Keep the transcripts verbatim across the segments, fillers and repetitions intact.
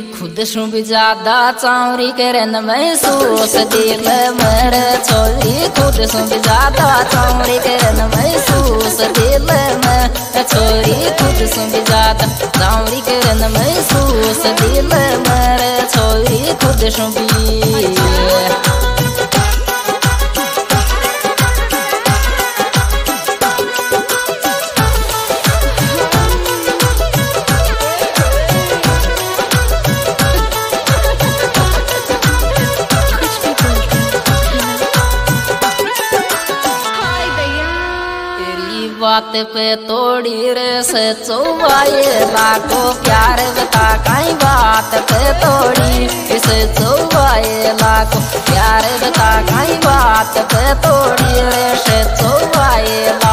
खुद सु भी ज्यादा चावरी करन महसूस दिल मेरे छोरी खुद सु भी ज्यादा चावरी करन महसूस दिल में छोरी खुद सु भी ज्यादा चावरी करन महसूस दिल मेरे छोरी खुद सु भी बात पे तोड़ी रे से चौवाए लाखों प्यार बता कई बात पे तोड़ी इसे चौवाए लाखों प्यार बता कई बात पे तोड़ी रे से चौवाए ला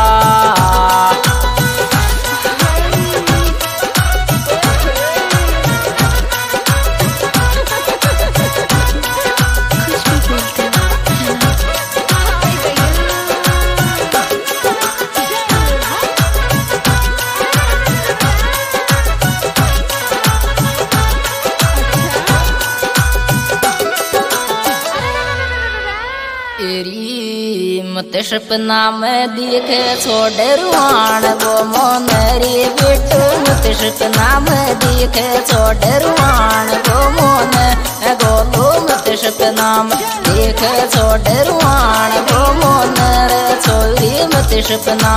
मत सपना में दिखे छोड़े रुआन वो मोनरी बिटू मत सपना में दिखे छोड़े रुआन वो मोन गोलू मत सपना में दिखे छोड़े रुआन वो मोन रे छोरी मत सपना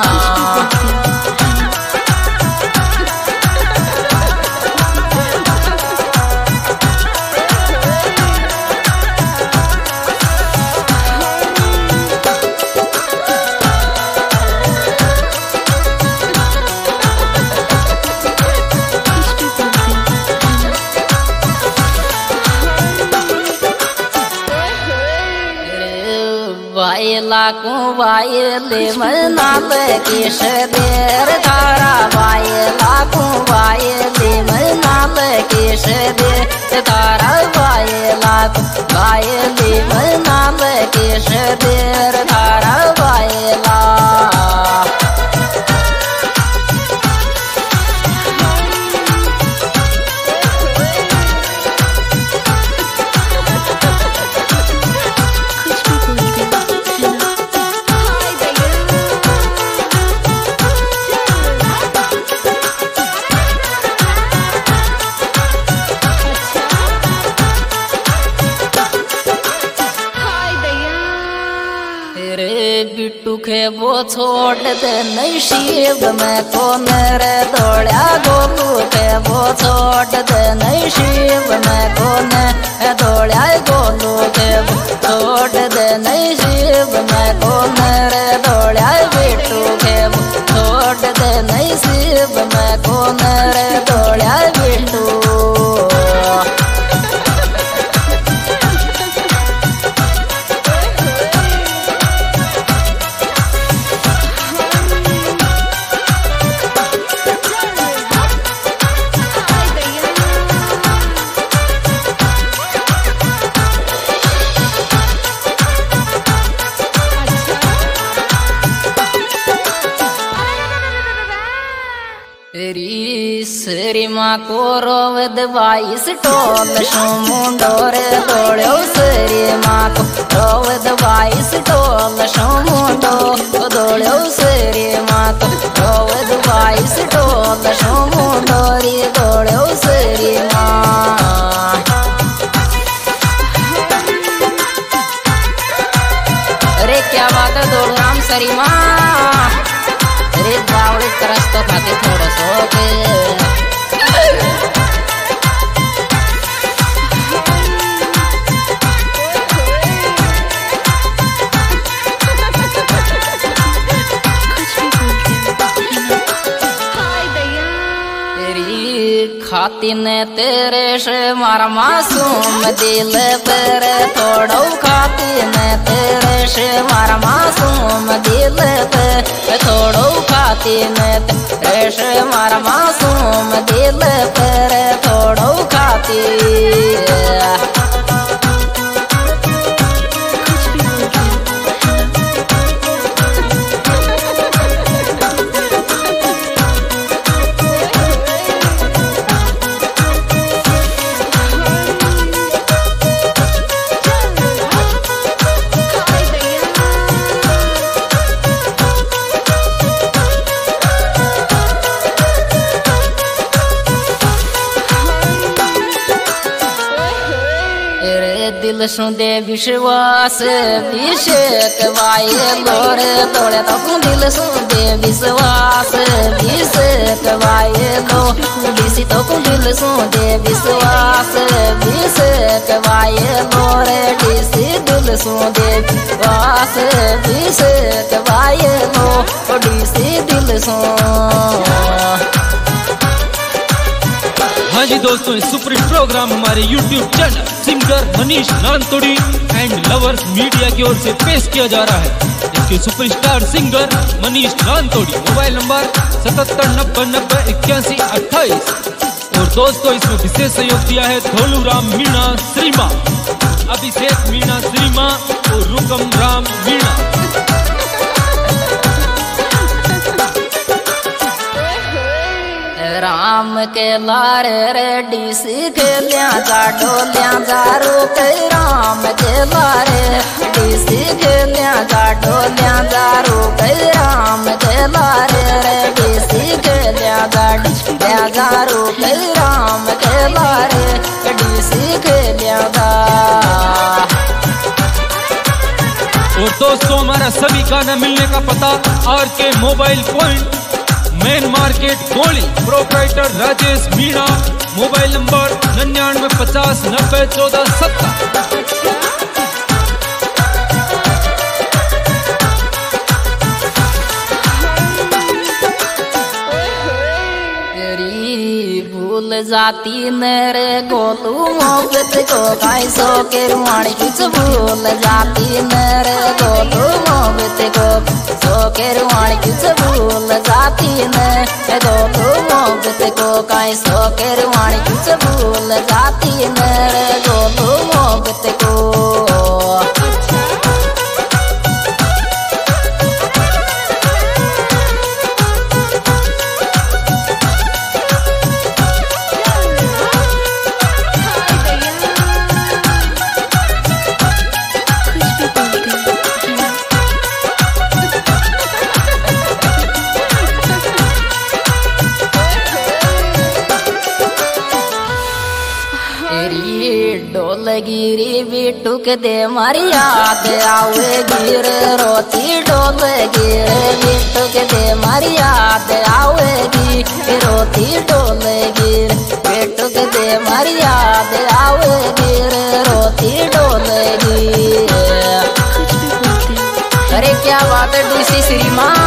लाखों वायले मनाल किस देर तारा वाय लाखों वायले मनाल किस देर तारा वाय लाखों वायले मनाल किस देर तारा वायला बिट्टू के वो छोड़ दे नहीं शिव में को मेरे दौड़ा गोलू के वो छोड़ दे नहीं शिव में को ने दौड़ा गोलू के वो छोड़ दे नहीं शिव में को मेरे दौड़ा बिट्टू के वो छोड़ दे नहीं शिव में को मेरे दौड़ा बिट्टू श्री माँ को रोवद बाईस टोल मुंडोरे दौड़ो श्री माँ को रोवद बाईस टोल मुंडो दौड़ो श्री माँ को रोवद बाईस टोल मुंडोरी दौड़ो श्री माँ अरे क्या बात है दौड़ राम श्री माँ अरे बावड़ी तरस तो खाते थोड़ा सो के खाती ने तेरे से मारा मासूम दिल पर थोड़ो खाती ने तेरे से मारा मासूम दिल पे थोड़ो खाती ने तेरे से मारा मासूम दिल पर थोड़ो खाती दिल सुंदे विश्वास अभिषेक वाये लोरे तोड़े तो दिल सुंदे विश्वास अभिषेक वाये लो डीसी तो दिल सुंदे विश्वास अभिषेक वाये लोरे डीसी दिल सुंदे विश्वास अभिषेक वाये लो डीसी दिल सो। हाँ जी दोस्तों, इस सुपर हिट प्रोग्राम हमारे YouTube channel singer Manish Nantodi and lovers media की ओर से पेश किया जा रहा है। इसके superstar singer Manish Nantodi, mobile number सतहत्तर नब्बे नब्बे इक्यासी अट्ठाईस। और दोस्तों इसमें विशेष सहयोग दिया है धोलू राम मीणा श्रीमा, अभिषेक मीणा श्रीमा और रुकम राम मीणा। राम के लारे रेडी सीख लिया जा डोलिया जा रुक राम के लारे रेडी सीख लिया जा डोलिया जा रुक राम के लारे रेडी सीख लिया जा डोलिया जा रुक राम के लारे रेडी सीख लिया जा। और दोस्तों हमारा सभी गाना मिलने का पता R K mobile point main market Goli, proprietor Rajesh Meena, mobile number निन्यानवे पचास नब्बे चौदह सत्तर। भूल जाती मेरे गोलू मोहब्बत को कैसो के रुआणी कुछ भूल जाती मेरे गोलू मोहब्बत को सो के रुआणी कुछ भूल जाती मेरे गोलू मोहब्बत को कैसो के रुआणी कुछ भूल जाती मेरे गोलू मोहब्बत को। डोलगिरी बिट्टू के दे मारी याद आवे गिर रोती डोलगिर बिट्टू के दे मारी याद आवेगी रोती डोलगिर बिट्टू के दे मारी याद आवेगी रोती डोलगिर। अरे क्या बात है डीसी श्रीमान।